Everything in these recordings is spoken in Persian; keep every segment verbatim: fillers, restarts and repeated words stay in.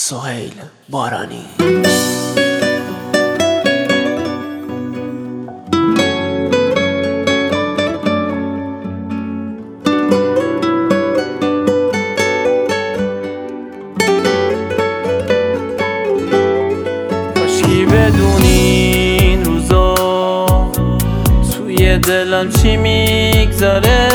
سهیل بارانی. کاشکی بدونی این روزا توی دلم چی میگذره،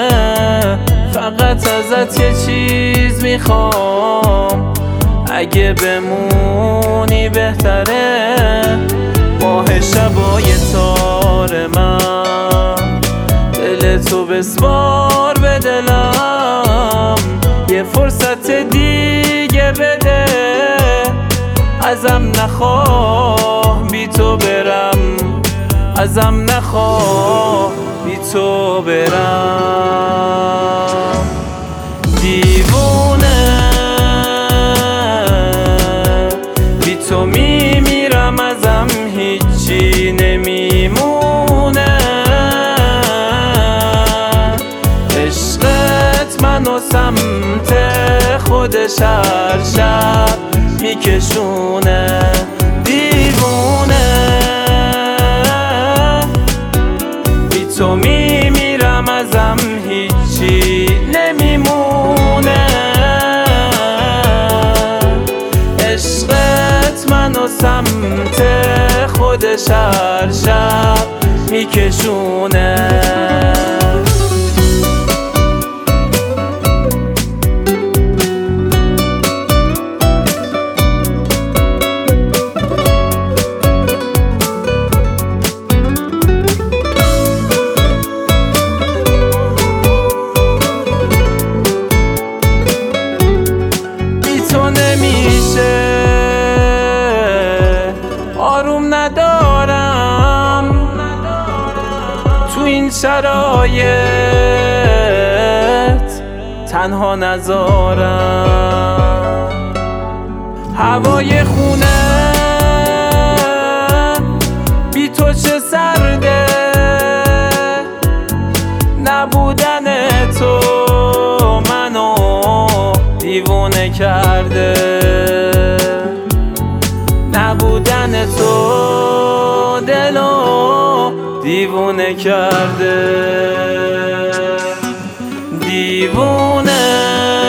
فقط ازت یه چیز میخوام، اگه بمونی بهتره. ماه شبای تار من، دل تو بسپار به دلم، یه فرصت دیگه بده، ازم نخواه بی تو برم، ازم نخواه بی تو برم. دیوونه بی تو میمیرم، ازم هیچی نمیمونه. عشقت منو سمت خودش هر شب میکشونه. دیوونه بی تو میمیرم، ازم هیچی نمیمونه. عشقت منو سمت خودش هر شب میکشونه. نمیشه آروم ندارم تو این شرایط، تنها نذارم. هوای خونه بی تو چه سرده، نبودن تو منو دیوونه کرده. نبودن تو دلو دیوونه کرده. دیوونه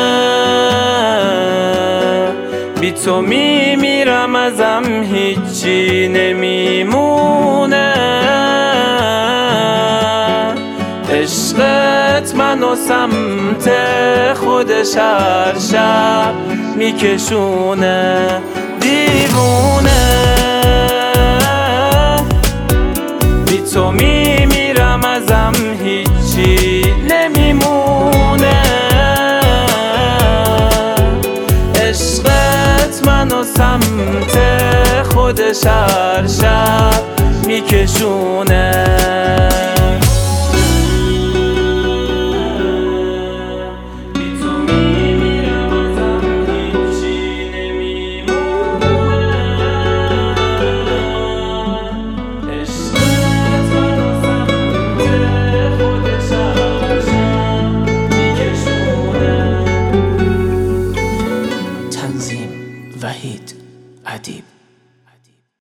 بی تو میمیرم، ازم هیچی نمیمونه. عشقت منو سمت خودش هر شب میکشونه. دیوونه بی تو میمیرم، ازم هیچی نمیمونه. عشقت منو سمت خودش هر شب میکشونه.